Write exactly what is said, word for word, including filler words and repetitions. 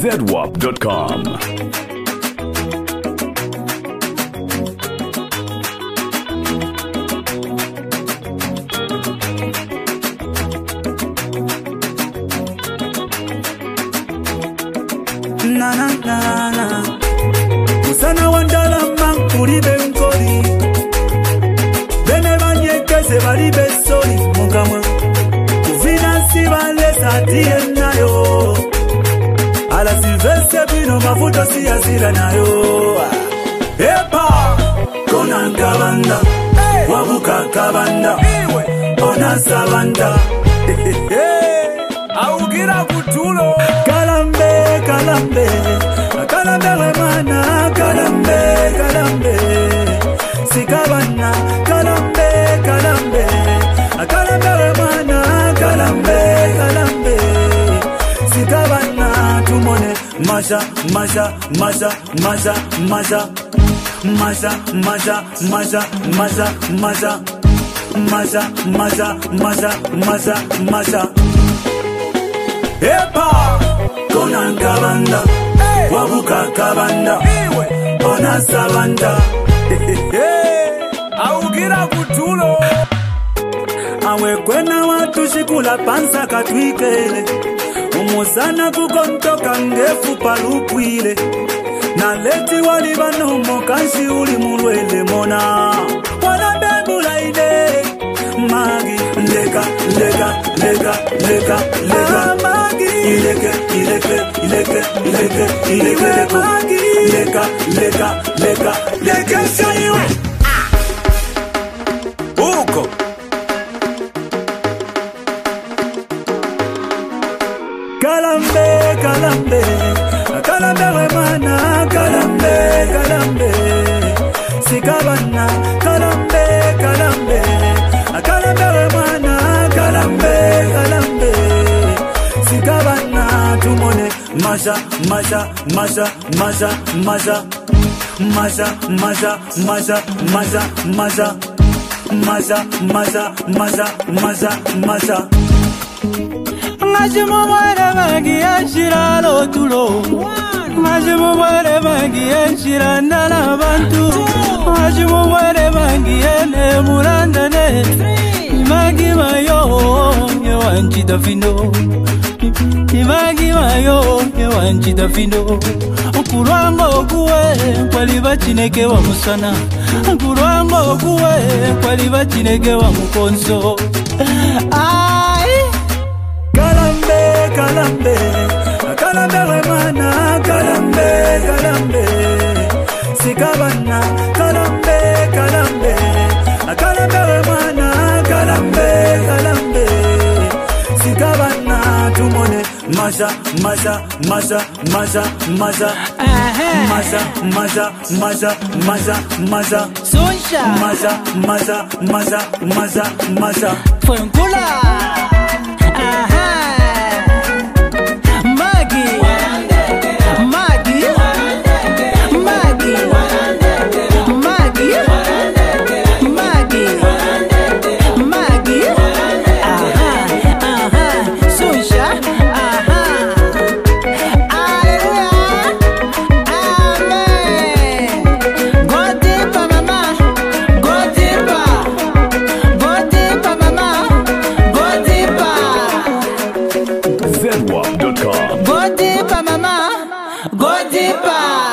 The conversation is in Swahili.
zedwap dot com. Na na na na Musana wandala mankuri benkori Bene banyekeze bali besori mukamwa Kuvina sibale satiye nayo Ala silvese bino mafuto siya sila nayo Epa Kona nkabanda Wabuka kabanda Ona sabanda Augira kutulo Kalambe, kalambe Kalambe wemana Kalambe, kalambe Sikabana Kalambe, kalambe Kalambe wemana Kalambe, kalambe Sikabana Tumone Masha, masha, masha, masha, masha Masha, masha, masha, masha, masha Masha, masha, masha, masha, masha Epa Kona nkabanda Wabuka kabanda Ona sabanda Augira kutulo Awe kwena watu shikula pansa katwikele Umuzana kukontoka ngefu palukwile Na leti walibano mokanshi uli mulwele mona Wana bebula ide Magi Leka, leka, leka, leka, leka Magi Ileke, ileke, ileke, ileke, ileke, leko Leka, leka, leka, leka Shaniwe Uko Kalambe, kalambe Kalambe wemana Kalambe, kalambe Sikabana Kalambe, kalambe Kalambe wemana Kalambe, kalambe Sikabana tumone Masha, masha, masha, masha, masha Masha, masha, masha, masha, masha Masha, masha, masha, masha, masha Majimu mwere magi ashira lotulo Majimu mwere magi ashira nana bantu Majimu mwere magi ene murandane Imagi mayo ye wanchita fino Imagi mayo ye wanchita fino Kulwango kuwe kwaliba chineke wa musana Kulwango kuwe kwaliba chineke wa mukonso Ai Kalambe, kalambe Kalambe wemana Kalambe, kalambe Sikabana Kalambe, kalambe Kalambe wemana Kalambe, kalambe Sikabana tumone Masha, masha, masha, masha, masha Masha, masha, masha, masha, masha Suncha Masha, masha, masha, masha, masha Fuenkula Aha Maggie Maggie Maggie Maggie Maggie Maggie Aha Aha Suncha Aha Hallelujah Amen Go deeper mama Go deeper Go deeper mama Go deeper zedwap dot com. Go deeper mama Go deeper